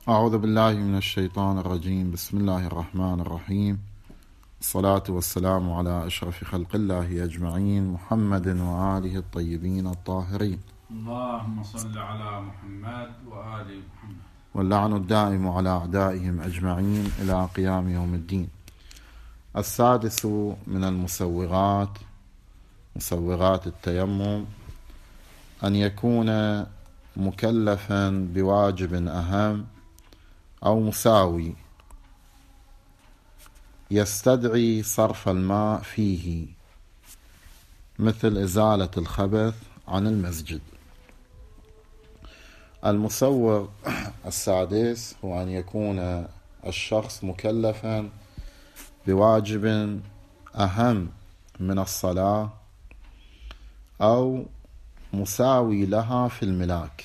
أعوذ بالله من الشيطان الرجيم. بسم الله الرحمن الرحيم. الصلاة والسلام على أشرف خلق الله أجمعين، محمد وآله الطيبين الطاهرين. اللهم صل على محمد وآل محمد. واللعن الدائم على أعدائهم أجمعين إلى قيام يوم الدين. السادس من المسوغات، مسوغات التيمم، أن يكون مكلفا بواجب أهم أو مساوي يستدعي صرف الماء فيه، مثل إزالة الخبث عن المسجد. المسوغ السادس هو أن يكون الشخص مكلفا بواجب أهم من الصلاة أو مساوي لها في الملاك،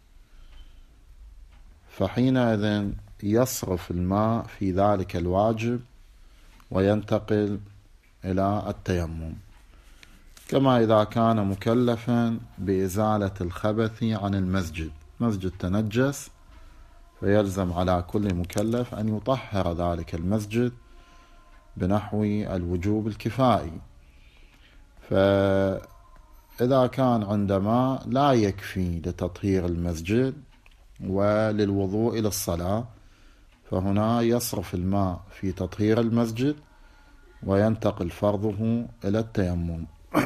فحينئذ يصرف الماء في ذلك الواجب وينتقل إلى التيمم، كما إذا كان مكلفا بإزالة الخبث عن المسجد، مسجد تنجس، فيلزم على كل مكلف أن يطهر ذلك المسجد بنحو الوجوب الكفائي. فإذا كان عندما لا يكفي لتطهير المسجد وللوضوء إلى الصلاة، فهنا يصرف الماء في تطهير المسجد وينتقل فرضه إلى التيمم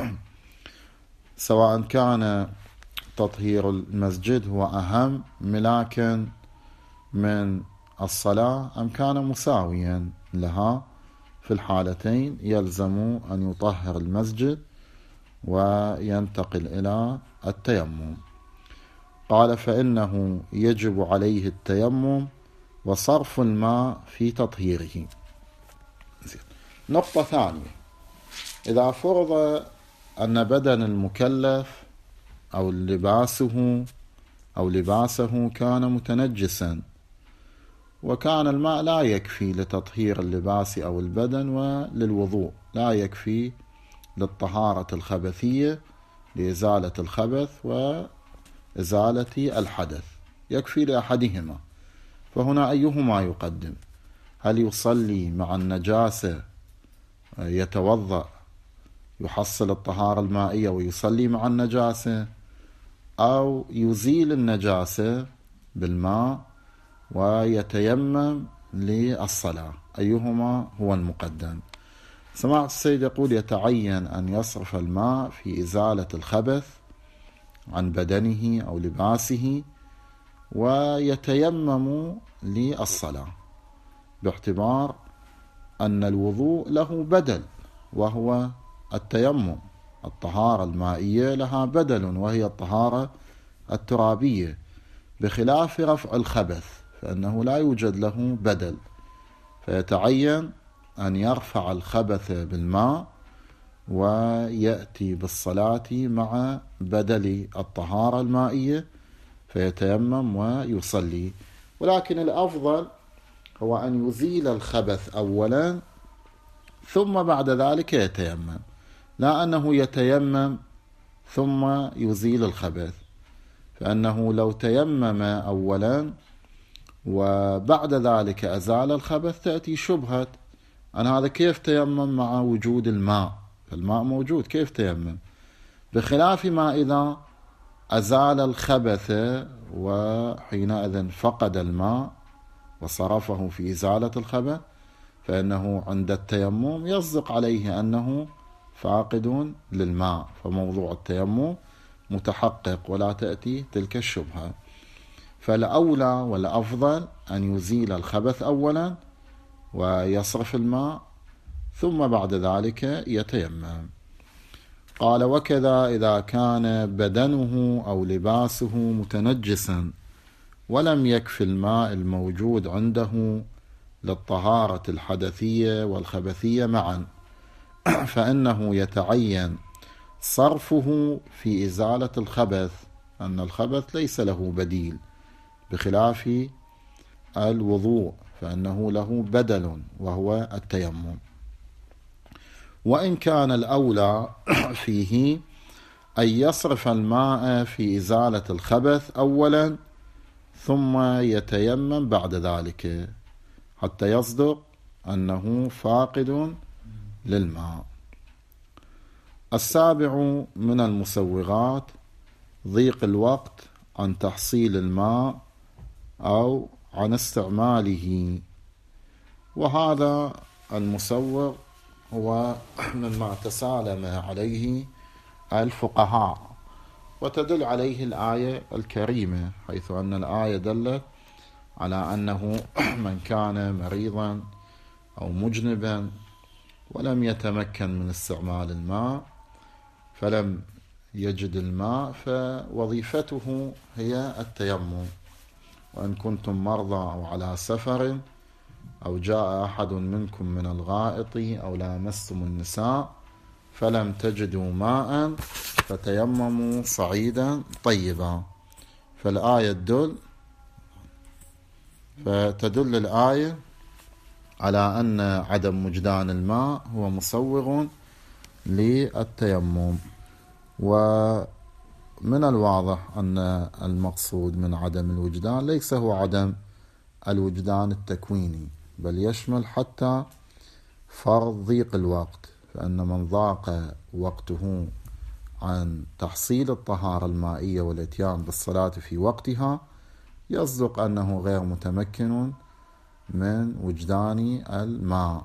سواء كان تطهير المسجد هو أهم ملاكا من الصلاة أم كان مساويا لها، في الحالتين يلزم أن يطهر المسجد وينتقل إلى التيمم. قال: فإنه يجب عليه التيمم وصرف الماء في تطهيره. نقطة ثانية: إذا فرض أن بدن المكلف أو لباسه كان متنجسا، وكان الماء لا يكفي لتطهير اللباس أو البدن وللوضوء، لا يكفي للطهارة الخبثية لإزالة الخبث وإزالة الحدث، يكفي لأحدهما، فهنا أيهما يقدم؟ هل يصلي مع النجاسة، يتوضأ يحصل الطهارة المائية ويصلي مع النجاسة، أو يزيل النجاسة بالماء ويتيمم للصلاة؟ أيهما هو المقدم؟ سمعت السيد يقول: يتعين أن يصرف الماء في إزالة الخبث عن بدنه أو لباسه ويتيمم للصلاة، باعتبار أن الوضوء له بدل وهو التيمم. الطهارة المائية لها بدل وهي الطهارة الترابية، بخلاف رفع الخبث فإنه لا يوجد له بدل، فيتعين أن يرفع الخبث بالماء ويأتي بالصلاة مع بدل الطهارة المائية، فيتيمم ويصلي. ولكن الأفضل هو أن يزيل الخبث أولا ثم بعد ذلك يتيمم، لا أنه يتيمم ثم يزيل الخبث، فأنه لو تيمم أولا وبعد ذلك أزال الخبث تأتي شبهة أن هذا كيف تيمم مع وجود الماء، فالماء موجود كيف تيمم؟ بخلاف ما إذا أزال الخبث وحينئذ فقد الماء وصرفه في إزالة الخبث، فإنه عند التيمم يصدق عليه أنه فاقد للماء، فموضوع التيمم متحقق ولا تأتي تلك الشبهة. فالأولى والأفضل أن يزيل الخبث أولا ويصرف الماء ثم بعد ذلك يتيمم. قال: وكذا إذا كان بدنه أو لباسه متنجسا ولم يكفي الماء الموجود عنده للطهارة الحدثية والخبثية معا، فإنه يتعين صرفه في إزالة الخبث، أن الخبث ليس له بديل، بخلاف الوضوء فإنه له بدل وهو التيمم. وإن كان الأولى فيه أن يصرف الماء في إزالة الخبث أولا ثم يتيمم بعد ذلك حتى يصدق أنه فاقد للماء. السابع من المسوغات ضيق الوقت عن تحصيل الماء أو عن استعماله، وهذا المسوغ هو مما تسالم عليه الفقهاء، وتدل عليه الآية الكريمة، حيث أن الآية دلت على أنه من كان مريضا أو مجنبا ولم يتمكن من استعمال الماء فلم يجد الماء فوظيفته هي التيمم. وإن كنتم مرضى أو على سفر أو جاء أحد منكم من الغائط أو لامستم النساء فلم تجدوا ماء فتيمموا صعيدا طيبا. فالآية فتدل الآية على أن عدم وجدان الماء هو مسوغ للتيمم. ومن الواضح أن المقصود من عدم الوجدان ليس هو عدم الوجدان التكويني، بل يشمل حتى فرض ضيق الوقت، فإن من ضاق وقته عن تحصيل الطهارة المائية والاتيان بالصلاة في وقتها يصدق أنه غير متمكن من وجدان الماء.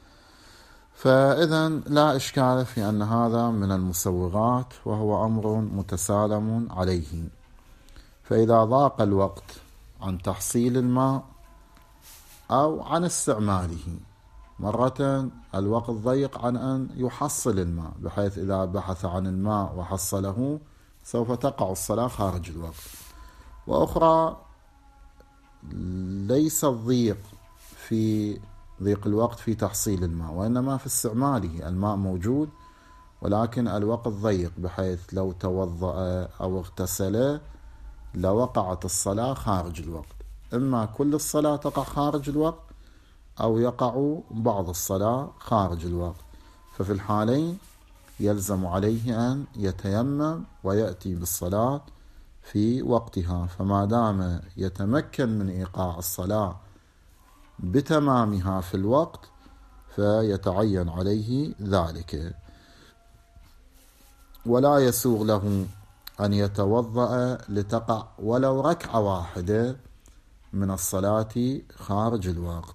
فإذا لا إشكال في أن هذا من المسوغات، وهو أمر متسالم عليه. فإذا ضاق الوقت عن تحصيل الماء أو عن استعماله، مرة الوقت ضيق عن أن يحصل الماء، بحيث إذا بحث عن الماء وحصله سوف تقع الصلاة خارج الوقت. وأخرى ليس الضيق في ضيق الوقت في تحصيل الماء، وإنما في استعماله. الماء موجود ولكن الوقت ضيق، بحيث لو توضأ أو اغتسل لوقعت الصلاة خارج الوقت. إما كل الصلاة تقع خارج الوقت أو يقع بعض الصلاة خارج الوقت، ففي الحالين يلزم عليه أن يتيمم ويأتي بالصلاة في وقتها. فما دام يتمكن من إيقاع الصلاة بتمامها في الوقت فيتعين عليه ذلك، ولا يسوغ له أن يتوضأ لتقع ولو ركعة واحدة من الصلاة خارج الوقت.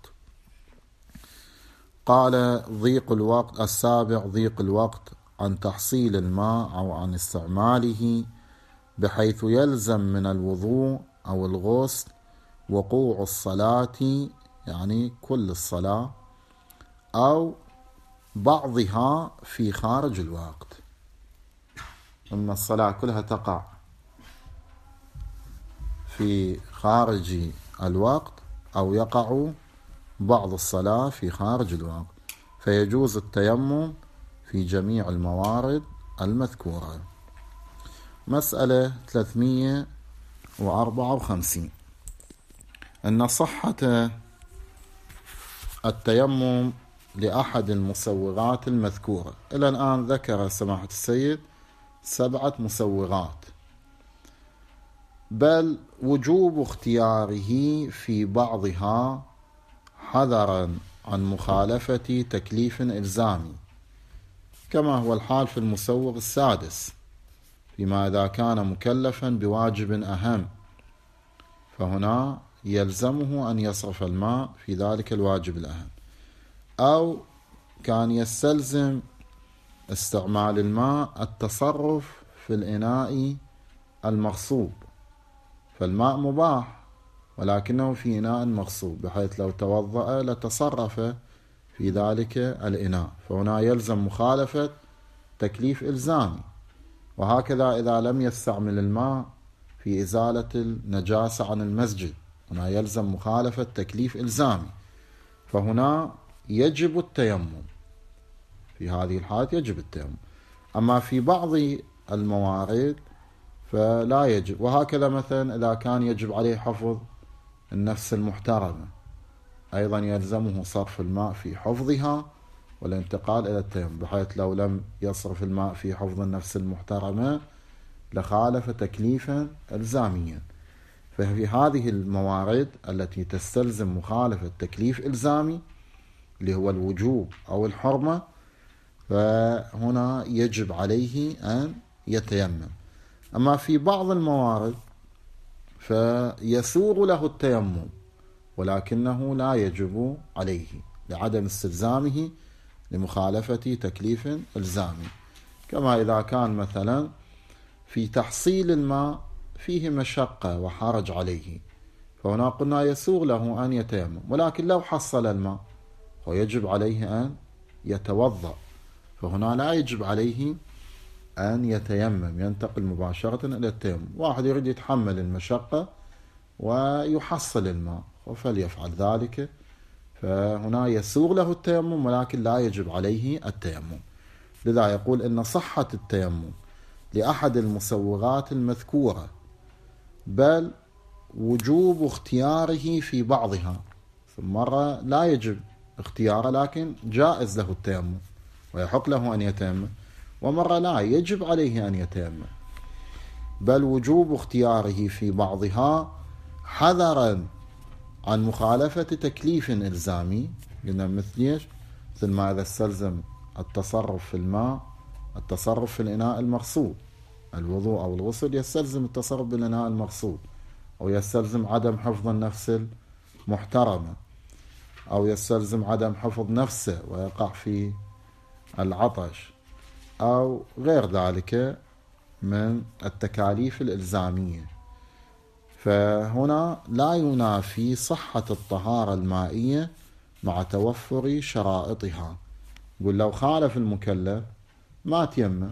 قال ضيق الوقت. السابع ضيق الوقت عن تحصيل الماء أو عن استعماله، بحيث يلزم من الوضوء أو الغسل وقوع الصلاة، يعني كل الصلاة أو بعضها في خارج الوقت. أما الصلاة كلها تقع في خارج الوقت أو يقع بعض الصلاة في خارج الوقت، فيجوز التيمم في جميع الموارد المذكورة. مسألة 354. أن صحة التيمم لأحد المسوغات المذكورة. إلى الآن ذكر سماحة السيد 7 مسوغات، بل وجوب اختياره في بعضها حذرا عن مخالفة تكليف إلزامي، كما هو الحال في المسوغ السادس، فيما إذا كان مكلفا بواجب أهم فهنا يلزمه أن يصرف الماء في ذلك الواجب الأهم، أو كان يستلزم استعمال الماء التصرف في الإناء المغصوب، فالماء مباح ولكنه في إناء مغصوب، بحيث لو توضأ لتصرف في ذلك الإناء، فهنا يلزم مخالفة تكليف إلزامي. وهكذا إذا لم يستعمل الماء في إزالة النجاسة عن المسجد، هنا يلزم مخالفة تكليف إلزامي، فهنا يجب التيمم. في هذه الحالة يجب التيمم. أما في بعض الموارد فلا يجب. وهكذا مثلا إذا كان يجب عليه حفظ النفس المحترمة، أيضا يلزمه صرف الماء في حفظها والانتقال إلى التيمم، بحيث لو لم يصرف الماء في حفظ النفس المحترمة لخالف تكليفا إلزاميا. ففي هذه الموارد التي تستلزم مخالفة تكليف إلزامي اللي هو الوجوب أو الحرمة، فهنا يجب عليه أن يتيمم. أما في بعض الموارد فيسوغ له التيمم ولكنه لا يجب عليه لعدم استلزامه لمخالفة تكليف إلزامي، كما إذا كان مثلا في تحصيل الماء فيه مشقة وحرج عليه، فهنا قلنا يسوغ له أن يتيمم، ولكن لو حصل الماء ويجب عليه أن يتوضأ، فهنا لا يجب عليه أن يتيمم، ينتقل مباشرة إلى التيمم. واحد يريد يتحمل المشقة ويحصل الماء فليفعل ذلك، فهنا يسوغ له التيمم ولكن لا يجب عليه التيمم. لذا يقول إن صحة التيمم لأحد المسوغات المذكورة، بل وجوب اختياره في بعضها، مرة لا يجب اختياره لكن جائز له التيمم ويحق له أن يتيمم، ومرة لا يجب عليه أن يتيمم، بل وجوب اختياره في بعضها حذرا عن مخالفة تكليف إلزامي. قلنا مثل ما إذا استلزم التصرف في الماء، التصرف في الإناء المغسول، الوضوء أو الغسل يستلزم التصرف بالإناء المغسول، أو يستلزم عدم حفظ النفس المحترمة، أو يستلزم عدم حفظ نفسه ويقع في العطش، أو غير ذلك من التكاليف الإلزامية. فهنا لا ينافي صحة الطهارة المائية مع توفر شرائطها. يقول لو خالف المكلف ما تيمم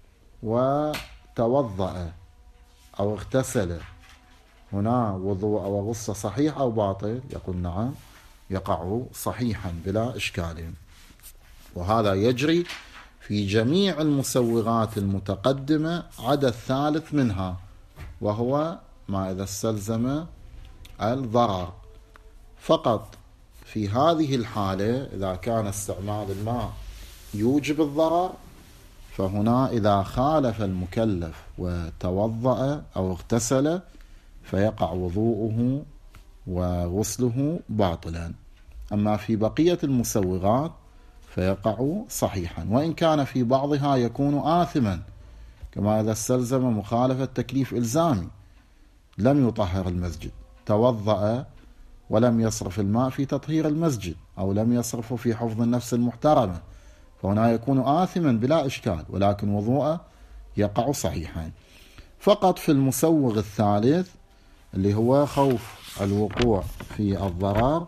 وتوضأ أو اغتسل، هنا وضوء أو غسل صحيح أو باطل؟ يقول نعم، يقع صحيحا بلا إشكال. وهذا يجري في جميع المسوغات المتقدمة عدا الثالث منها، وهو ما إذا استلزم الضرر. فقط في هذه الحالة إذا كان استعمال الماء يوجب الضرر، فهنا إذا خالف المكلف وتوضأ أو اغتسل فيقع وضوءه وغسله باطلا. أما في بقية المسوغات فيقع صحيحا، وإن كان في بعضها يكون آثما، كما إذا استلزم مخالفة تكليف إلزامي، لم يطهر المسجد، توضأ ولم يصرف الماء في تطهير المسجد، أو لم يصرفه في حفظ النفس المحترمة، فهنا يكون آثما بلا إشكال، ولكن وضوءه يقع صحيحا. فقط في المسوغ الثالث اللي هو خوف الوقوع في الضرر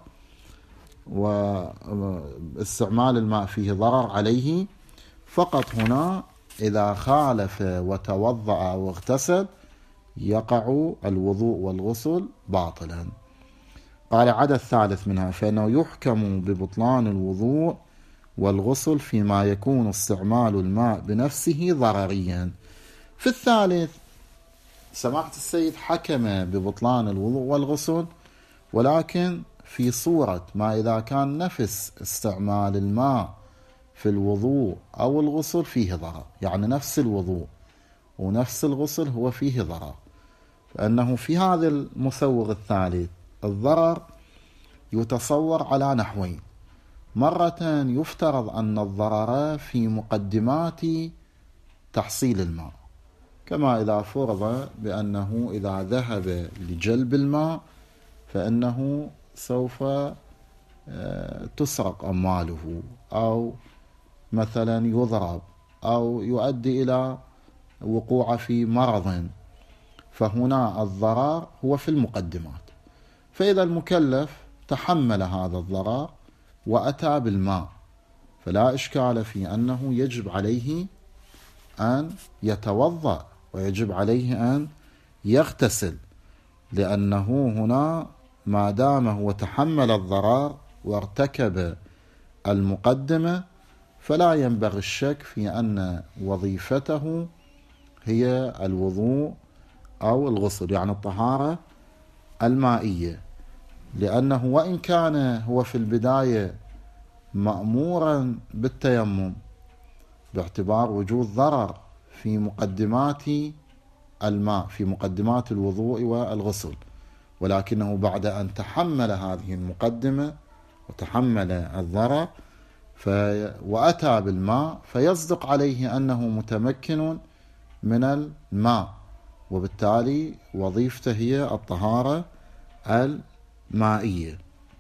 واستعمال الماء فيه ضرر عليه، فقط هنا إذا خالف وتوضأ أو اغتسل يقع الوضوء والغسل باطلا. قال عدا الثالث منها، فإنه يحكم ببطلان الوضوء والغسل فيما يكون استعمال الماء بنفسه ضرريا. في الثالث سماحة السيد حكم ببطلان الوضوء والغسل، ولكن في صورة ما إذا كان نفس استعمال الماء في الوضوء أو الغسل فيه ضرر، يعني نفس الوضوء ونفس الغسل هو فيه ضرر، فإنه في هذا المسوغ الثالث الضرر يتصور على نحوين. مرة يفترض أن الضرر في مقدمات تحصيل الماء، كما إذا فرض بأنه إذا ذهب لجلب الماء فإنه سوف تسرق أمواله، أو مثلا يضرب، أو يؤدي إلى وقوع في مرض، فهنا الضرر هو في المقدمات. فإذا المكلف تحمل هذا الضرر وأتى بالماء فلا إشكال في أنه يجب عليه أن يتوضأ ويجب عليه أن يغتسل، لأنه هنا ما دام هو تحمل الضرر وارتكب المقدمة فلا ينبغي الشك في أن وظيفته هي الوضوء أو الغسل، يعني الطهارة المائية، لأنه وإن كان هو في البداية مأمورا بالتيمم باعتبار وجود ضرر في مقدمات الماء، في مقدمات الوضوء والغسل، ولكنه بعد أن تحمل هذه المقدمة وتحمل الضرر وأتى بالماء، فيصدق عليه أنه متمكن من الماء، وبالتالي وظيفته هي الطهارة المائية.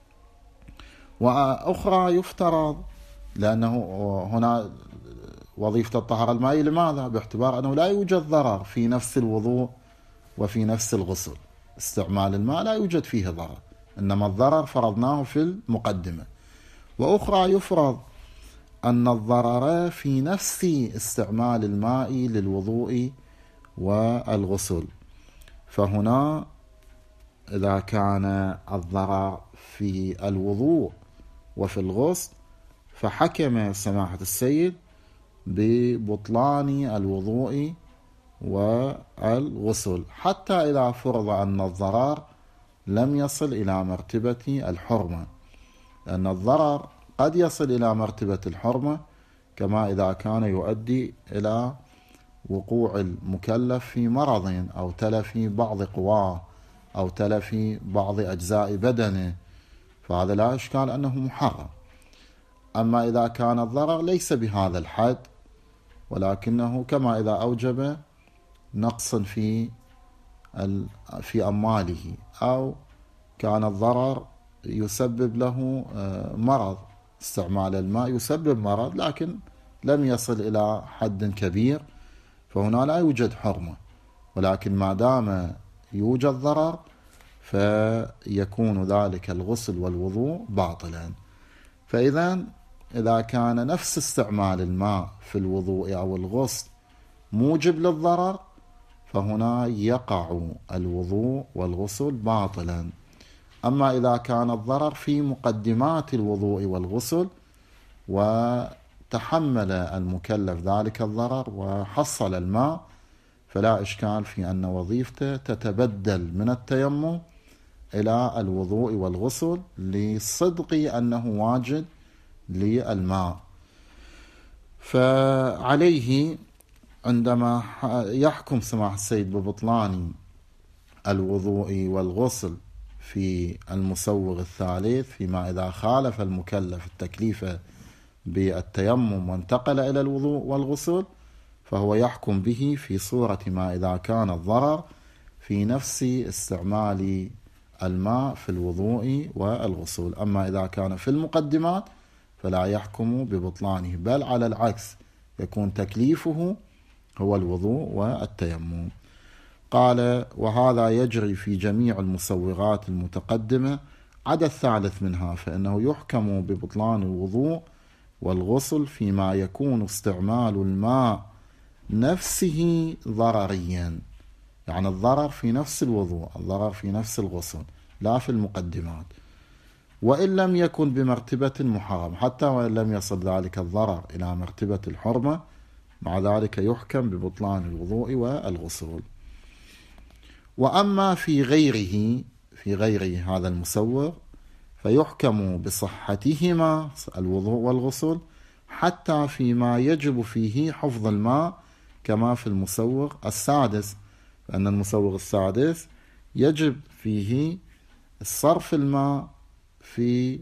وأخرى يفترض، لأنه هنا وظيفة الطهارة المائية لماذا؟ باعتبار أنه لا يوجد ضرر في نفس الوضوء وفي نفس الغسل. استعمال الماء لا يوجد فيه ضرر، إنما الضرر فرضناه في المقدمة. وأخرى يفرض أن الضرر في نفس استعمال الماء للوضوء والغسل، فهنا إذا كان الضرر في الوضوء وفي الغسل فحكم سماحة السيد ببطلان الوضوء والغسل، حتى إذا فرض أن الضرر لم يصل إلى مرتبة الحرمة، لأن الضرر قد يصل إلى مرتبة الحرمة، كما إذا كان يؤدي إلى وقوع المكلف في مرض أو تلف بعض قواه أو تلف بعض أجزاء بدنه، فهذا لا إشكال أنه محرم. أما إذا كان الضرر ليس بهذا الحد، ولكنه كما إذا أوجب نقص في أمواله، أو كان الضرر يسبب له مرض، استعمال الماء يسبب مرض لكن لم يصل إلى حد كبير، فهنا لا يوجد حرمة. ولكن ما دام يوجد ضرر فيكون ذلك الغسل والوضوء باطلا. إذا كان نفس استعمال الماء في الوضوء أو الغسل موجب للضرر، فهنا يقع الوضوء والغسل باطلا. أما إذا كان الضرر في مقدمات الوضوء والغسل وتحمل المكلف ذلك الضرر وحصل الماء، فلا إشكال في أن وظيفته تتبدل من التيمم إلى الوضوء والغسل لصدق أنه واجد للماء. فعليه عندما يحكم سماحة السيد ببطلان الوضوء والغسل في المسوغ الثالث، فيما إذا خالف المكلف التكليف بالتيمم وانتقل إلى الوضوء والغسل، فهو يحكم به في صورة ما إذا كان الضرر في نفس استعمال الماء في الوضوء والغسل. أما إذا كان في المقدمات فلا يحكم ببطلانه، بل على العكس يكون تكليفه هو الوضوء والتيمم. قال: وهذا يجري في جميع المسوغات المتقدمة عدا الثالث منها، فإنه يحكم ببطلان الوضوء والغسل فيما يكون استعمال الماء نفسه ضرريا، يعني الضرر في نفس الوضوء، الضرر في نفس الغسل، لا في المقدمات، وإن لم يكن بمرتبة محرم، حتى وإن لم يصل ذلك الضرر إلى مرتبة الحرمة، مع ذلك يحكم ببطلان الوضوء والغسل. وأما في غيره هذا المسوغ فيحكم بصحتهما الوضوء والغسل حتى فيما يجب فيه حفظ الماء، كما في المسوغ السادس، لأن المسوغ السادس يجب فيه صرف الماء في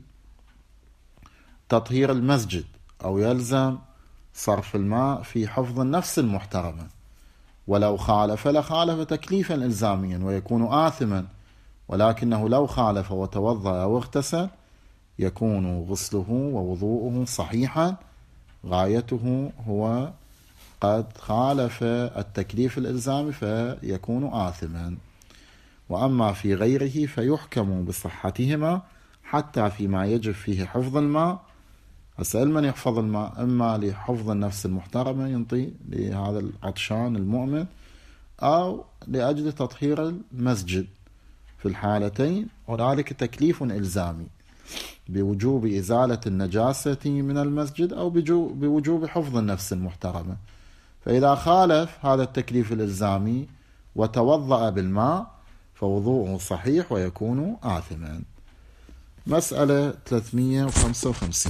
تطهير المسجد، أو يلزم صرف الماء في حفظ النفس المحترمة، ولو خالف لخالف تكليفا إلزاميا ويكون آثما، ولكنه لو خالف وتوضأ أو اغتسل يكون غسله ووضوءه صحيحا، غايته هو قد خالف التكليف الإلزامي فيكون آثما. وأما في غيره فيحكم بصحتهما حتى فيما يجب فيه حفظ الماء. أسأل من يحفظ الماء؟ إما لحفظ النفس المحترمة ينطي لهذا العطشان المؤمن، أو لأجل تطهير المسجد. في الحالتين هنالك تكليف إلزامي بوجوب إزالة النجاسة من المسجد، أو بوجوب حفظ النفس المحترمة. فإذا خالف هذا التكليف الإلزامي وتوضأ بالماء فوضوءه صحيح ويكون آثما. مسألة 355: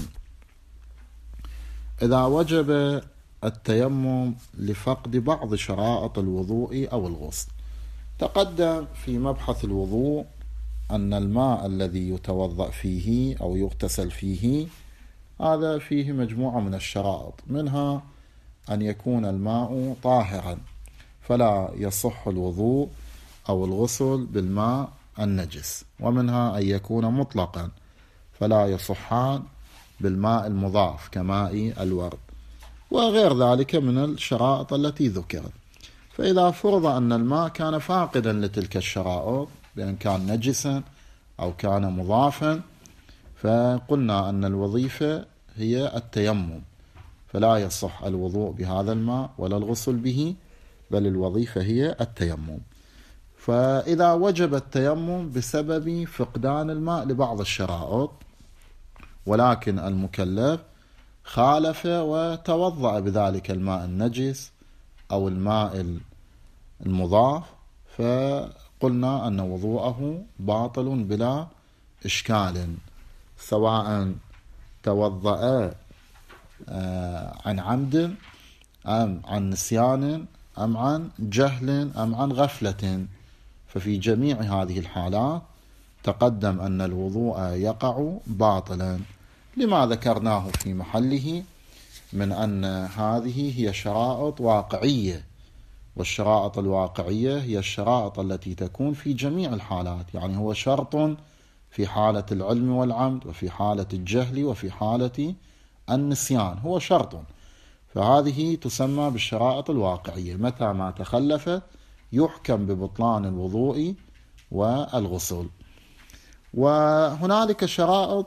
إذا وجب التيمم لفقد بعض شرائط الوضوء أو الغسل. تقدم في مبحث الوضوء أن الماء الذي يتوضأ فيه أو يغتسل فيه هذا فيه مجموعة من الشرائط، منها أن يكون الماء طاهرا فلا يصح الوضوء أو الغسل بالماء النجس، ومنها أن يكون مطلقا فلا يصحان بالماء المضاف كماء الورد، وغير ذلك من الشرائط التي ذكرت. فإذا فرض أن الماء كان فاقدا لتلك الشرائط بأن كان نجسا أو كان مضافا، فقلنا أن الوظيفة هي التيمم، فلا يصح الوضوء بهذا الماء ولا الغسل به، بل الوظيفة هي التيمم. فإذا وجب التيمم بسبب فقدان الماء لبعض الشرائط، ولكن المكلف خالف وتوضأ بذلك الماء النجس أو الماء المضاف، فقلنا أن وضوءه باطل بلا إشكال، سواء توضأ عن عمد أم عن نسيان أم عن جهل أم عن غفلة. ففي جميع هذه الحالات تقدم أن الوضوء يقع باطلا، لما ذكرناه في محله من أن هذه هي شرائط واقعية، والشرائط الواقعية هي الشرائط التي تكون في جميع الحالات، يعني هو شرط في حالة العلم والعمد، وفي حالة الجهل، وفي حالة النسيان، هو شرط. فهذه تسمى بالشرائط الواقعية، متى ما تخلفت يحكم ببطلان الوضوء والغسل. وهنالك شرائط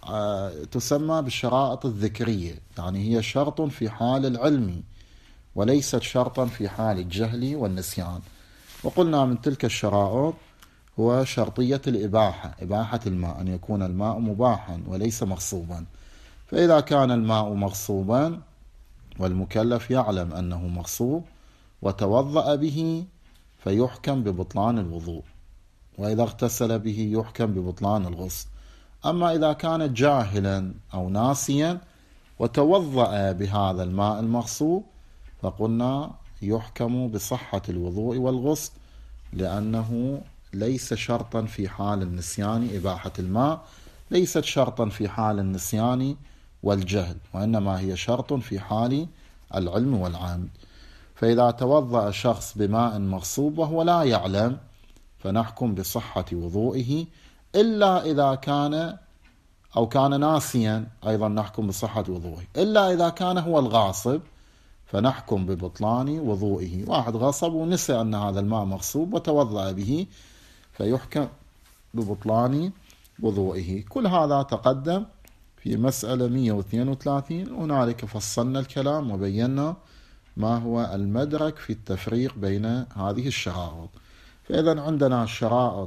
تسمى بالشرائط الذكرية، يعني هي شرط في حال العلم وليست شرطا في حال الجهل والنسيان. وقلنا من تلك الشرائط هو شرطية الإباحة، إباحة الماء، أن يكون الماء مباحا وليس مغصوبا. فإذا كان الماء مغصوبا والمكلف يعلم أنه مغصوب وتوضأ به فيحكم ببطلان الوضوء، وإذا اغتسل به يحكم ببطلان الغسل. أما إذا كان جاهلا أو ناسيا وتوضأ بهذا الماء المغصوب فقلنا يحكم بصحة الوضوء والغسل، لأنه ليس شرطا في حال النسيان، إباحة الماء ليست شرطا في حال النسيان والجهل، وإنما هي شرط في حال العلم والعمد. فإذا توضأ شخص بماء مغصوب وهو لا يعلم فنحكم بصحة وضوئه، إلا إذا كان أو كان ناسيا أيضا نحكم بصحة وضوئه، إلا إذا كان هو الغاصب فنحكم ببطلان وضوئه. واحد غصب ونسى أن هذا الماء مغصوب وتوضأ به فيحكم ببطلان وضوئه. كل هذا تقدم في مسألة 132، هنالك فصلنا الكلام وبينا ما هو المدرك في التفريق بين هذه الشرائط. فإذا عندنا شرائط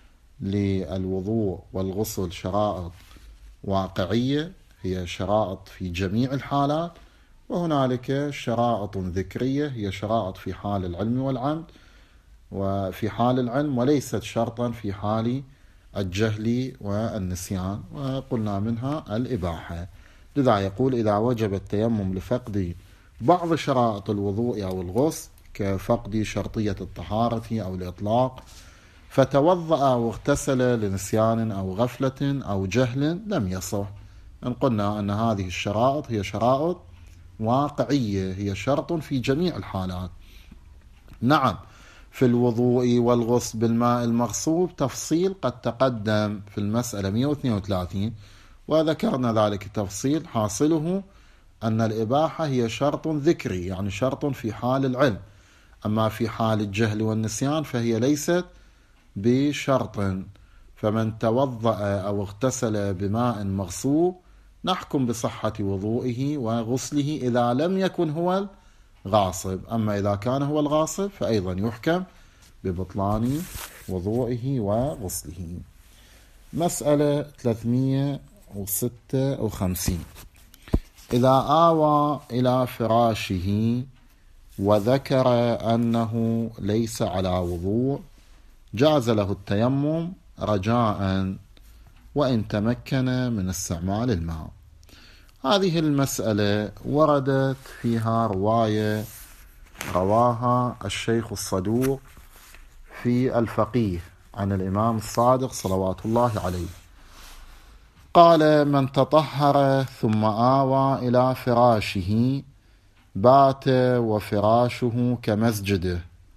للوضوء والغسل شرائط واقعية، هي شرائط في جميع الحالات، وهنالك شرائط ذكرية هي شرائط في حال العلم والعمد وفي حال العلم، وليست شرطا في حال الجهل والنسيان، وقلنا منها الإباحة. لذا يقول إذا وجب التيمم لفقد بعض شرائط الوضوء أو الغسل كفقد شرطية الطهارة أو الإطلاق فتوضأ واغتسل لنسيان أو غفلة أو جهل لم يصح. إن قلنا أن هذه الشرائط هي شرائط واقعية، هي شرط في جميع الحالات. نعم، في الوضوء والغسل بالماء المغصوب تفصيل قد تقدم في المسألة 132 وذكرنا ذلك التفصيل، حاصله أن الإباحة هي شرط ذكري، يعني شرط في حال العلم، أما في حال الجهل والنسيان فهي ليست بشرط. فمن توضأ أو اغتسل بماء مغصوب نحكم بصحة وضوئه وغسله إذا لم يكن هو الغاصب، أما إذا كان هو الغاصب فأيضا يحكم ببطلان وضوئه وغسله. مسألة 356، إذا آوى إلى فراشه وذكر أنه ليس على وضوء جاز له التيمم رجاء وإن تمكن من استعمال الماء. هذه المسألة وردت فيها رواية رواها الشيخ الصدوق في الفقيه عن الإمام الصادق صلوات الله عليه قال: من تطهر ثم آوى إلى فراشه بات وفراشه كمسجده،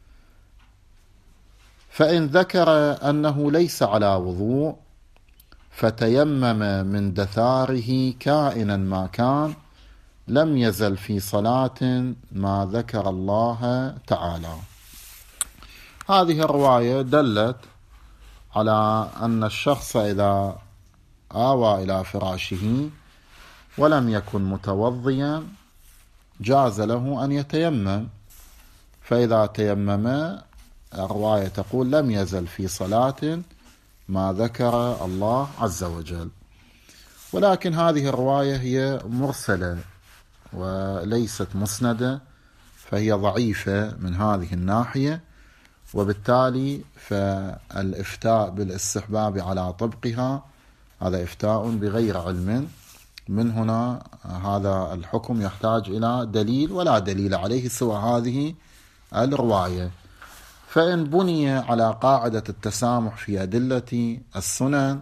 فإن ذكر أنه ليس على وضوء فتيمم من دثاره كائنا ما كان لم يزل في صلاة ما ذكر الله تعالى. هذه الرواية دلت على أن الشخص إذا آوى إلى فراشه ولم يكن متوضيا جاز له أن يتيمم، فإذا تيمم الرواية تقول لم يزل في صلاة ما ذكر الله عز وجل. ولكن هذه الرواية هي مرسلة وليست مسندة، فهي ضعيفة من هذه الناحية، وبالتالي فالإفتاء بالاستحباب على طبقها هذا إفتاء بغير علم. من هنا هذا الحكم يحتاج إلى دليل، ولا دليل عليه سوى هذه الرواية. فإن بني على قاعدة التسامح في أدلة السنن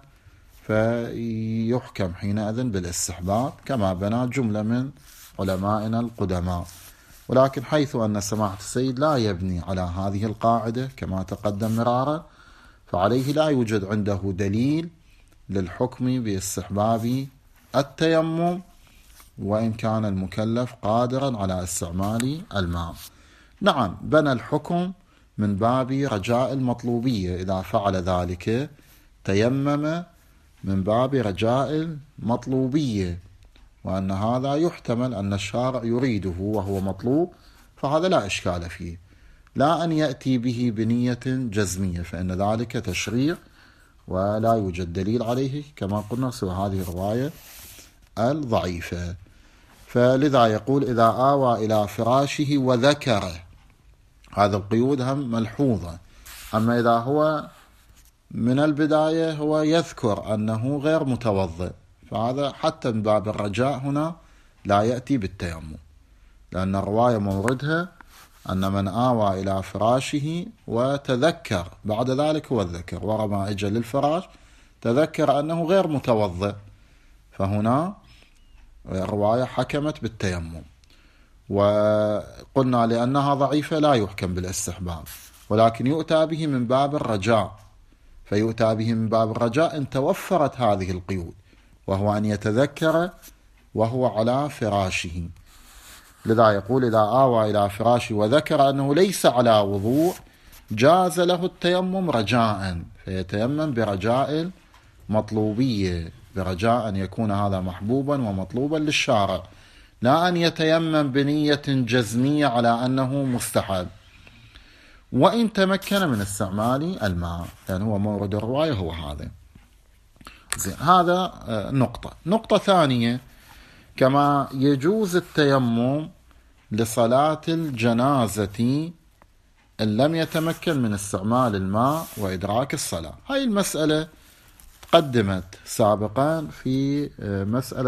فيحكم حينئذ بالاستحباب كما بنى جملة من علمائنا القدماء. ولكن حيث أن سماحة السيد لا يبني على هذه القاعدة كما تقدم مرارا، فعليه لا يوجد عنده دليل للحكم باستحباب التيمم وإن كان المكلف قادرا على استعمال الماء. نعم، بنى الحكم من باب رجاء المطلوبية، إذا فعل ذلك تيمم من باب رجاء المطلوبية، وأن هذا يحتمل أن الشارع يريده وهو مطلوب، فهذا لا إشكال فيه، لا أن يأتي به بنية جزمية، فإن ذلك تشريع ولا يوجد دليل عليه كما قلنا سوى هذه الرواية الضعيفة. فلذا يقول: إذا آوى إلى فراشه وذكره، هذا القيود هم ملحوظة. أما إذا هو من البداية هو يذكر أنه غير متوضئ، فهذا حتى من باب الرجاء هنا لا يأتي بالتيمم، لأن الرواية موردها أن من آوى إلى فراشه وتذكر بعد ذلك هو الذكر ورمى إجا للفراش تذكر أنه غير متوضئ، فهنا الرواية حكمت بالتيمم. وقلنا لأنها ضعيفة لا يحكم بالاستحباب، ولكن يؤتى به من باب الرجاء، فيؤتى به من باب الرجاء إن توفرت هذه القيود، وهو أن يتذكر وهو على فراشه. لذا يقول: إذا آوى إلى فراشه وذكر أنه ليس على وضوء جاز له التيمم رجاء، فيتيمم برجاء المطلوبية، برجاء أن يكون هذا محبوبا ومطلوبا للشارع، لا أن يتيمم بنية جزمية على أنه مستحب، وإن تمكن من استعمال الماء، يعني هو مورد الرواية هو هذا. هذا نقطة ثانية: كما يجوز التيمم لصلاة الجنازة إن لم يتمكن من استعمال الماء وإدراك الصلاة. هاي المسألة قدمت سابقا في مسألة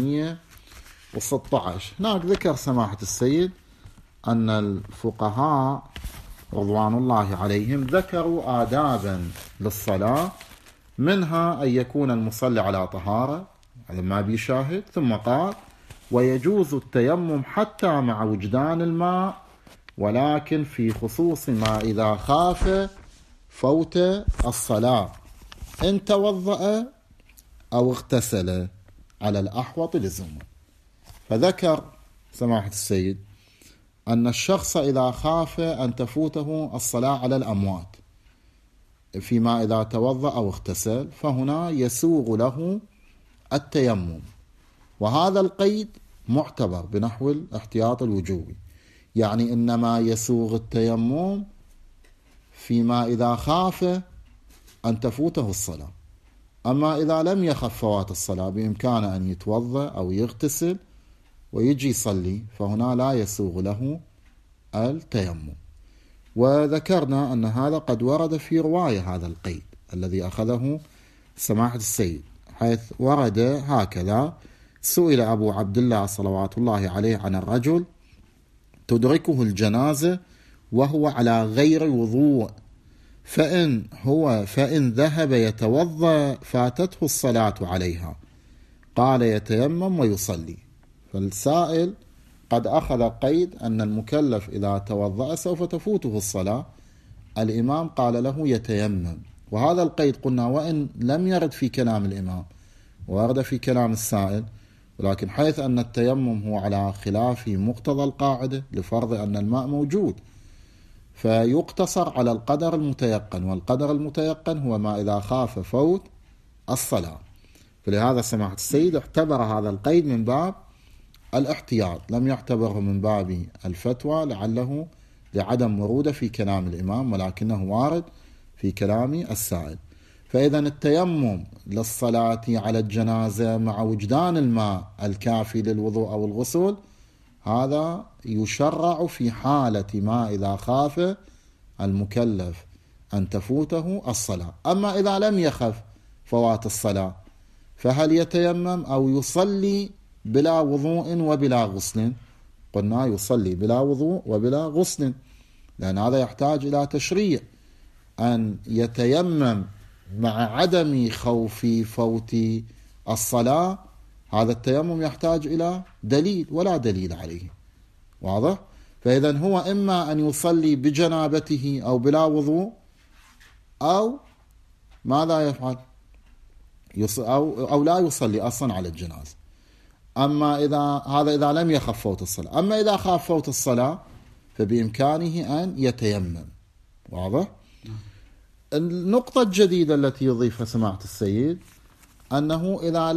316. هناك ذكر سماحة السيد أن الفقهاء رضوان الله عليهم ذكروا آدابا للصلاة، منها أن يكون المصلي على طهارة، هذا ما بيشاهد، ثم قال: ويجوز التيمم حتى مع وجدان الماء، ولكن في خصوص ما إذا خاف فوت الصلاة إن توضأ أو اغتسل على الأحوط لزوما. فذكر سماحة السيد أن الشخص إذا خاف أن تفوته الصلاة على الأموات فيما إذا توضأ أو اغتسل، فهنا يسوغ له التيمم، وهذا القيد معتبر بنحو الاحتياط الوجوبي، يعني إنما يسوغ التيمم فيما إذا خاف أن تفوته الصلاة. أما إذا لم يخف فوات الصلاة بإمكانه أن يتوضأ أو يغتسل ويجي يصلي، فهنا لا يسوغ له التيمم. وذكرنا أن هذا قد ورد في رواية هذا القيد الذي أخذه سماحة السيد، حيث ورد هكذا: سئل أبو عبد الله صلوات الله عليه عن الرجل تدركه الجنازة وهو على غير وضوء فإن ذهب يتوضأ فاتته الصلاة عليها، قال يتيمم ويصلي. فالسائل قد أخذ قيد أن المكلف إذا توضأ سوف تفوته الصلاة، الإمام قال له يتيمم، وهذا القيد قلنا وإن لم يرد في كلام الإمام ورد في كلام السائل، ولكن حيث أن التيمم هو على خلاف مقتضى القاعدة لفرض أن الماء موجود، فيقتصر على القدر المتيقن، والقدر المتيقن هو ما إذا خاف فوت الصلاة. فلهذا سماحة السيد اعتبر هذا القيد من باب الاحتياط، لم يعتبره من باب الفتوى لعله لعدم وروده في كلام الإمام، ولكنه وارد في كلام السائل. فإذا التيمم للصلاة على الجنازة مع وجدان الماء الكافي للوضوء أو الغسل هذا يشرع في حالة ما إذا خاف المكلف أن تفوته الصلاة. أما إذا لم يخف فوات الصلاة فهل يتيمم أو يصلي بلا وضوء وبلا غسل؟ قلنا يصلي بلا وضوء وبلا غسل، لأن هذا يحتاج إلى تشريع أن يتيمم مع عدم خوف فوت الصلاة. هذا التيمم يحتاج إلى دليل ولا دليل عليه، واضح؟ فإذا هو إما أن يصلي بجنابته أو بلا وضوء، أو ماذا يفعل؟ أو لا يصلي أصلا على الجنازة. أما إذا لم يخف فوت الصلاة. أما إذا خاف فوت الصلاة فبإمكانه أن يتيمم، واضح؟ النقطة الجديدة التي يضيفها سماحة السيد أنه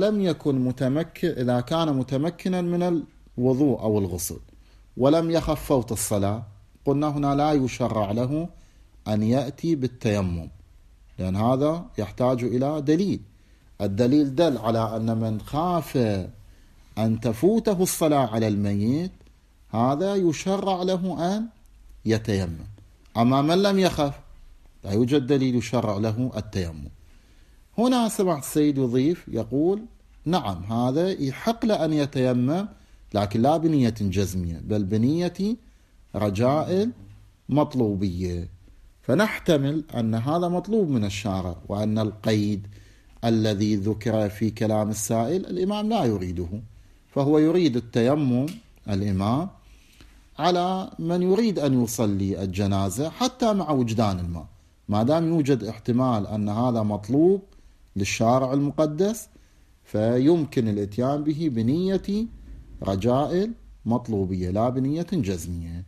إذا كان متمكنا من الوضوء أو الغسل ولم يخف فوت الصلاة، قلنا هنا لا يشرع له أن يأتي بالتيمم، لأن هذا يحتاج إلى دليل. الدليل دل على أن من خاف أن تفوته الصلاة على الميت هذا يشرع له أن يتيمم. أما من لم يخف لا يوجد دليل يشرع له التيمم. هنا سمعت السيد يضيف يقول نعم هذا يحق له أن يتيمم، لكن لا بنية جزمية بل بنية رجاء مطلوبية. فنحتمل أن هذا مطلوب من الشارع، وأن القيد الذي ذكر في كلام السائل الإمام لا يريده، فهو يريد التيمم الإمام على من يريد أن يصلي الجنازة حتى مع وجدان الماء، ما دام يوجد احتمال أن هذا مطلوب للشارع المقدس فيمكن الاتيان به بنية رجاء مطلوبية لا بنية جزمية.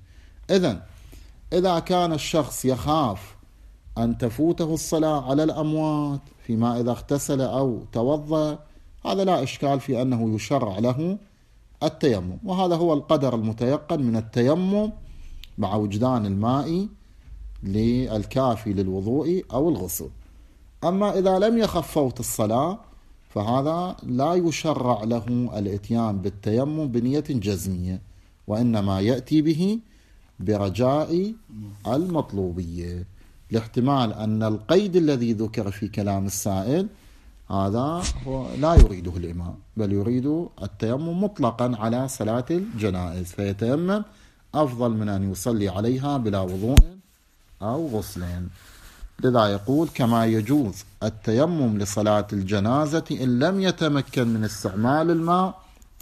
إذا كان الشخص يخاف أن تفوته الصلاة على الأموات فيما إذا اغتسل أو توضأ، هذا لا إشكال في أنه يشرع له التيمم، وهذا هو القدر المتيقن من التيمم مع وجدان الماء للكافي للوضوء أو الغسل. أما إذا لم يخف فوت الصلاة فهذا لا يشرع له الاتيان بالتيمم بنية جزمية، وإنما يأتي به برجاء المطلوبية، لاحتمال أن القيد الذي ذكر في كلام السائل هذا هو لا يريده الإمام، بل يريد التيمم مطلقا على صلاة الجنائز، فيتيمم أفضل من أن يصلي عليها بلا وضوء أو غسل. لذا يقول كما يجوز التيمم لصلاة الجنازة إن لم يتمكن من استعمال الماء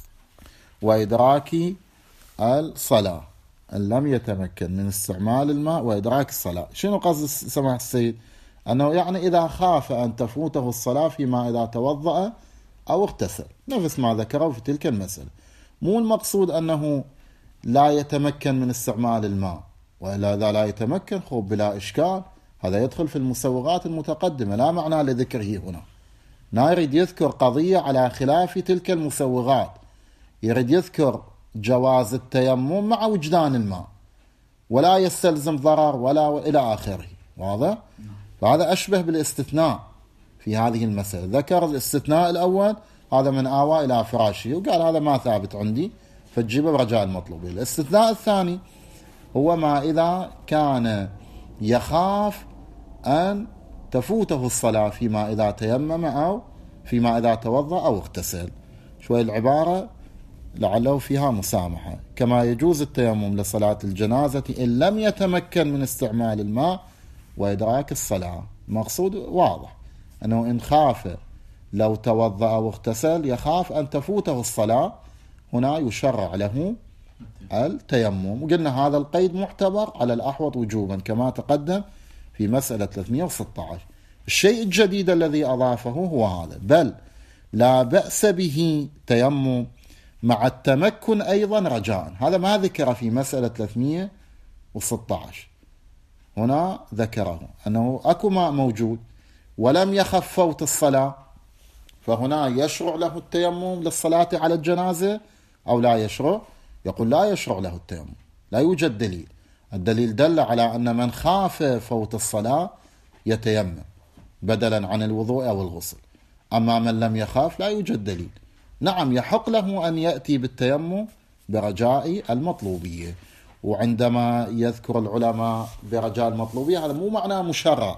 وإدراك الصلاة. إن لم يتمكن من استعمال الماء وإدراك الصلاة، شنو قصد سماحة السيد؟ أنه يعني إذا خاف أن تفوته الصلاة فيما إذا توضأ أو اغتسل، نفس ما ذكره في تلك المسألة. مو المقصود أنه لا يتمكن من استعمال الماء، وإلا إذا لا يتمكن خوب بلا إشكال، هذا يدخل في المسوغات المتقدمة، لا معنى لذكره هنا. لا يريد يذكر قضية على خلاف تلك المسوغات، يريد يذكر جواز التيمم مع وجدان الماء ولا يستلزم ضرر ولا إلى آخره، واضح؟ فهذا أشبه بالاستثناء في هذه المسألة. ذكر الاستثناء الأول هذا من آوى إلى فراشه وقال هذا ما ثابت عندي فتجيبه برجاء المطلوب. الاستثناء الثاني هو ما إذا كان يخاف أن تفوته الصلاة فيما إذا تيمم أو فيما إذا توضأ أو اغتسل. شوي العبارة لعله فيها مسامحة. كما يجوز التيمم لصلاة الجنازة إن لم يتمكن من استعمال الماء وإدراك الصلاة. مقصود واضح أنه إن خاف لو توضأ واغتسل يخاف أن تفوته الصلاة، هنا يشرع له التيمم. وقلنا هذا القيد معتبر على الأحوط وجوبا كما تقدم في مسألة 316. الشيء الجديد الذي أضافه هو هذا: بل لا بأس به تيمم مع التمكن أيضا رجاء. هذا ما ذكر في مسألة 316، هنا ذكره أنه أكو ماء موجود ولم يخف فوت الصلاة، فهنا يشرع له التيمم للصلاة على الجنازة أو لا يشرع؟ يقول لا يشرع له التيمم، لا يوجد دليل. الدليل دل على أن من خاف فوت الصلاة يتيمم بدلا عن الوضوء أو الغسل، أما من لم يخاف لا يوجد دليل. نعم يحق له أن يأتي بالتيمم برجاء المطلوبية. وعندما يذكر العلماء برجاء المطلوبية هذا مو معناه مشرع.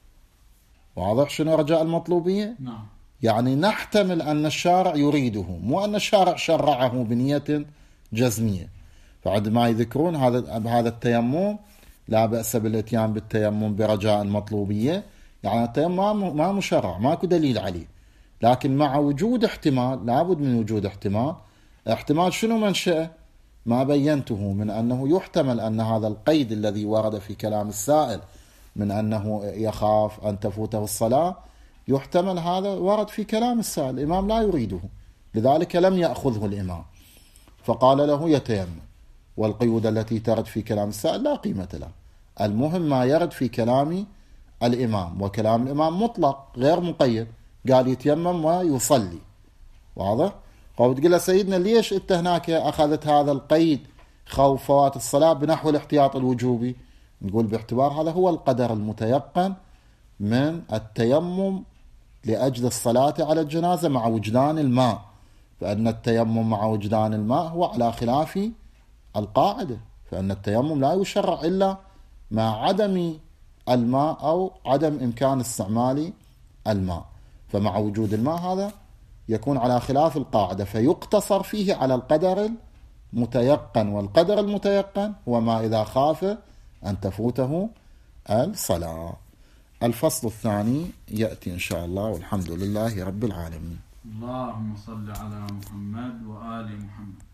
واضح شنو رجاء المطلوبية؟ نعم. يعني نحتمل أن الشارع يريده، مو أن الشارع شرعه بنية جزمية. فعندما يذكرون هذا التيمم لا بأس بالاتيان بالتيمم برجاء المطلوبية، يعني التيمم ما مشرع، ماكو دليل عليه، لكن مع وجود احتمال، لابد من وجود احتمال شنو منشأه؟ ما بينته من أنه يحتمل أن هذا القيد الذي ورد في كلام السائل من أنه يخاف أن تفوته الصلاة، يحتمل هذا ورد في كلام السائل، الإمام لا يريده، لذلك لم يأخذه الإمام فقال له يتيمم. والقيود التي ترد في كلام السائل لا قيمة لها، المهم ما يرد في كلام الإمام، وكلام الإمام مطلق غير مقيد، قال يتيمم ويصلي. واضح؟ وتقول له سيدنا ليش انت هناك أخذت هذا القيد خوف فوات الصلاة بنحو الاحتياط الوجوبي؟ نقول باعتبار هذا هو القدر المتيقن من التيمم لأجل الصلاة على الجنازة مع وجدان الماء، فأن التيمم مع وجدان الماء هو على خلاف القاعدة، فأن التيمم لا يشرع إلا مع عدم الماء أو عدم إمكان استعمال الماء، فمع وجود الماء هذا يكون على خلاف القاعدة، فيقتصر فيه على القدر المتيقن، والقدر المتيقن هو ما إذا خاف أن تفوته الصلاة. الفصل الثاني يأتي إن شاء الله، والحمد لله رب العالمين. اللهم صل على محمد وآل محمد.